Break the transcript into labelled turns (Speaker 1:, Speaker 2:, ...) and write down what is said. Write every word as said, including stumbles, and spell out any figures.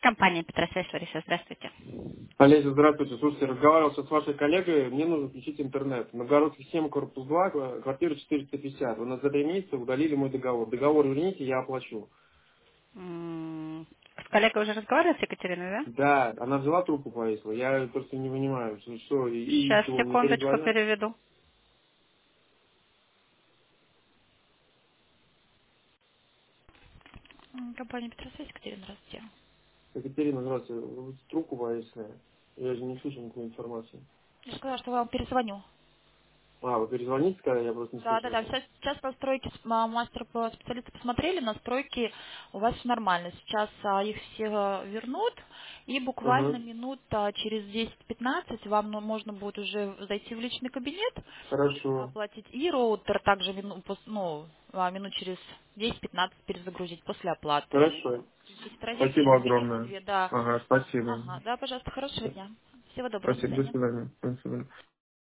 Speaker 1: Компания Петросвязь, Лариса, здравствуйте.
Speaker 2: Олеся, здравствуйте. Слушайте, разговаривал сейчас с вашей коллегой, мне нужно включить интернет. Новгородский семь, корпус два, ква- квартира четыреста пятьдесят. Вы нас за три месяца удалили мой договор. Договор верните, я оплачу.
Speaker 1: М, С коллегой уже разговаривали с Екатериной, да?
Speaker 2: Да, она взяла трубку, повесила. Я просто не понимаю, что, что, и, и
Speaker 1: Сейчас,
Speaker 2: чего, не
Speaker 1: секундочку,
Speaker 2: перезвонят.
Speaker 1: переведу. М, Компания Петросвязь, Екатерина, здравствуйте.
Speaker 2: Екатерина, здравствуйте. Вы трубку повесили. Я же не слышу никакой информации.
Speaker 1: Я же сказала, что вам перезвоню.
Speaker 2: А, вы перезвоните, когда я просто не
Speaker 1: Да, да,
Speaker 2: слышу
Speaker 1: да.
Speaker 2: этого.
Speaker 1: Сейчас, сейчас настройки с- ма- мастер по- специалисты посмотрели, настройки у вас все нормально. Сейчас а, их все э, вернут, и буквально
Speaker 2: Ага,
Speaker 1: минут а, через десять-пятнадцать вам ну, можно будет уже зайти в личный кабинет,
Speaker 2: хорошо.
Speaker 1: оплатить, и роутер также мину- пос- ну, а, минут через десять-пятнадцать перезагрузить после оплаты. И
Speaker 2: Хорошо.
Speaker 1: устранить все
Speaker 2: Спасибо
Speaker 1: изменения
Speaker 2: огромное.
Speaker 1: две, да.
Speaker 2: Ага, спасибо.
Speaker 1: Ага, да, пожалуйста, хорошего дня. Всего доброго, до
Speaker 2: Спасибо, до
Speaker 1: свидания.
Speaker 2: свидания. До свидания.